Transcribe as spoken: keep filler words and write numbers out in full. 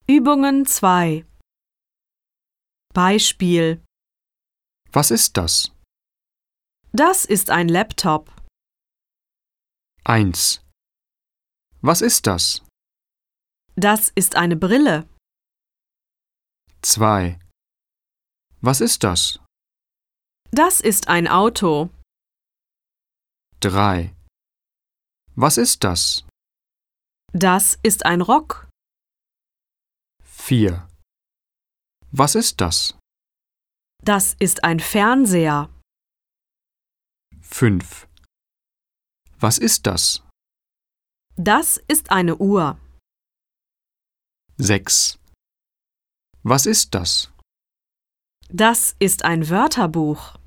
Übungen zwei. Beispiel: Was ist das? Das ist ein Laptop. eins. Was ist das? Das ist eine Brille. zwei. Was ist das? Das ist ein Auto. drei. Was ist das? Das ist ein Rock. vier. Was ist das? Das ist ein Fernseher. fünf. Was ist das? Das ist eine Uhr. sechs. Was ist das? Das ist ein Wörterbuch.